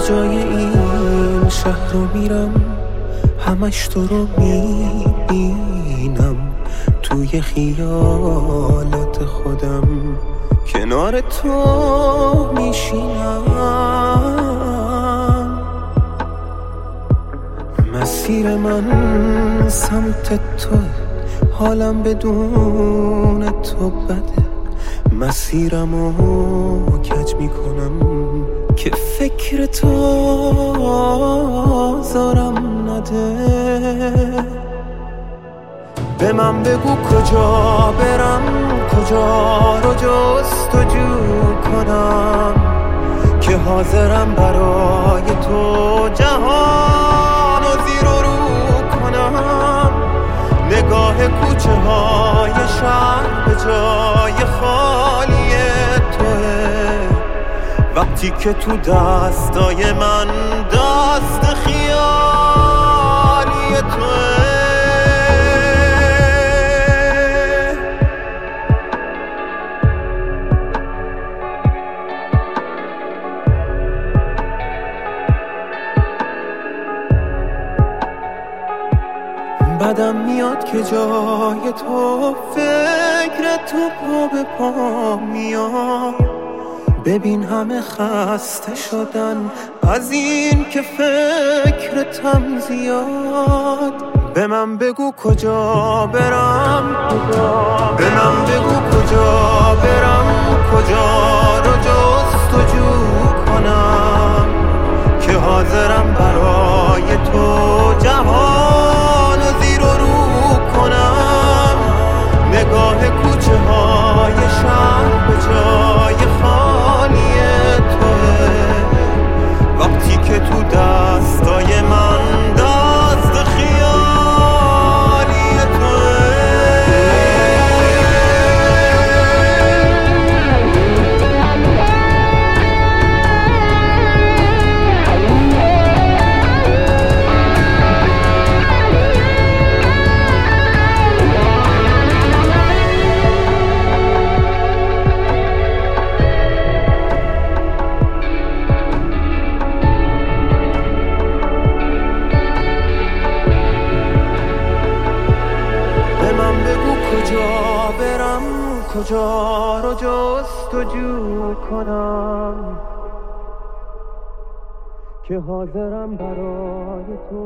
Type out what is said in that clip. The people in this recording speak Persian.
کجای این شهر رو میرم، همش تو رو میبینم توی خیالات خودم، کنار تو میشینم. مسیر من سمت تو، حالم بدون تو بده، مسیرمو کج میکنم که فکر تو آزارم نده. به من بگو کجا برم، کجا رو جستجو کنم، که حاضرم برای تو جهان و زیر و رو کنم. نگاه کوچه های شهر به جای خالی توه، وقتی که تو دستای من دست خیالی توه. بدم میاد که جای تو فکر تو پا به پا میاد. ببین همه خسته شدن از این که فکرتم زیاد. به من بگو کجا برم، به من بگو کجا برم، کجا رو جستجو کنم، که حاضرم برای تو جهان و زیر و رو کنم. نگاه کوچه های شهر به جای خالی توه، وقتی که تو دستای من دست خیالی توه. کجا رو جستجو کنم، که حاضرم برای تو